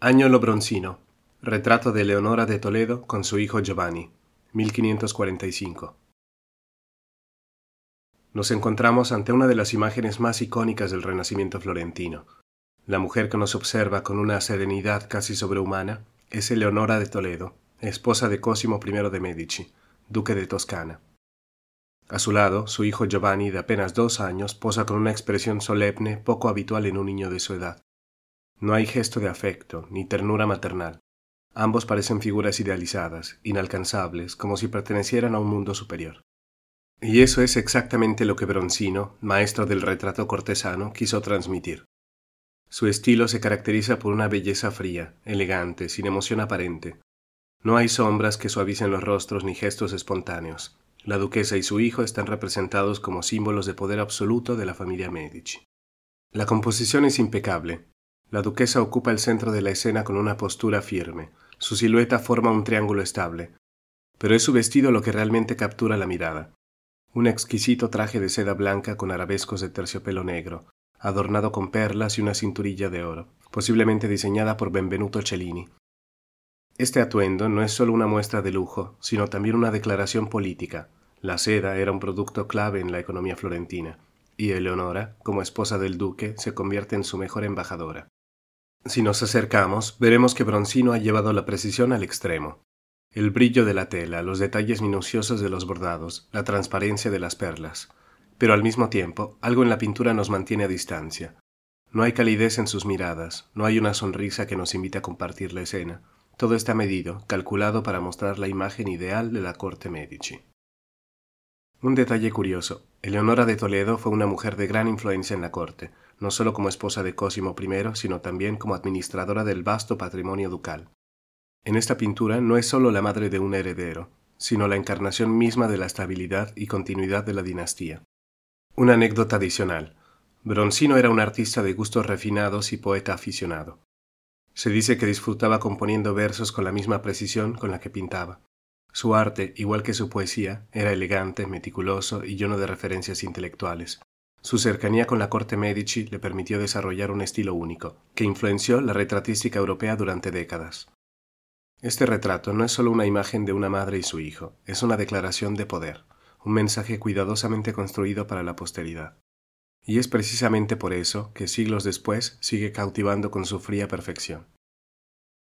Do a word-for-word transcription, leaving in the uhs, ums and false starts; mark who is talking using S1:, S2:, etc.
S1: Agnolo Bronzino. Retrato de Leonora de Toledo con su hijo Giovanni. mil quinientos cuarenta y cinco. Nos encontramos ante una de las imágenes más icónicas del Renacimiento florentino. La mujer que nos observa con una serenidad casi sobrehumana es Eleonora de Toledo, esposa de Cosimo primero de Medici, duque de Toscana. A su lado, su hijo Giovanni, de apenas dos años, posa con una expresión solemne poco habitual en un niño de su edad. No hay gesto de afecto, ni ternura maternal. Ambos parecen figuras idealizadas, inalcanzables, como si pertenecieran a un mundo superior. Y eso es exactamente lo que Bronzino, maestro del retrato cortesano, quiso transmitir. Su estilo se caracteriza por una belleza fría, elegante, sin emoción aparente. No hay sombras que suavicen los rostros ni gestos espontáneos. La duquesa y su hijo están representados como símbolos de poder absoluto de la familia Medici. La composición es impecable. La duquesa ocupa el centro de la escena con una postura firme. Su silueta forma un triángulo estable. Pero es su vestido lo que realmente captura la mirada. Un exquisito traje de seda blanca con arabescos de terciopelo negro, adornado con perlas y una cinturilla de oro, posiblemente diseñada por Benvenuto Cellini. Este atuendo no es solo una muestra de lujo, sino también una declaración política. La seda era un producto clave en la economía florentina, y Eleonora, como esposa del duque, se convierte en su mejor embajadora. Si nos acercamos, veremos que Bronzino ha llevado la precisión al extremo. El brillo de la tela, los detalles minuciosos de los bordados, la transparencia de las perlas. Pero al mismo tiempo, algo en la pintura nos mantiene a distancia. No hay calidez en sus miradas, no hay una sonrisa que nos invite a compartir la escena. Todo está medido, calculado para mostrar la imagen ideal de la corte Medici. Un detalle curioso. Eleonora de Toledo fue una mujer de gran influencia en la corte, no solo como esposa de Cosimo primero, sino también como administradora del vasto patrimonio ducal. En esta pintura no es solo la madre de un heredero, sino la encarnación misma de la estabilidad y continuidad de la dinastía. Una anécdota adicional. Bronzino era un artista de gustos refinados y poeta aficionado. Se dice que disfrutaba componiendo versos con la misma precisión con la que pintaba. Su arte, igual que su poesía, era elegante, meticuloso y lleno de referencias intelectuales. Su cercanía con la corte Medici le permitió desarrollar un estilo único, que influenció la retratística europea durante décadas. Este retrato no es solo una imagen de una madre y su hijo, es una declaración de poder, un mensaje cuidadosamente construido para la posteridad. Y es precisamente por eso que siglos después sigue cautivando con su fría perfección.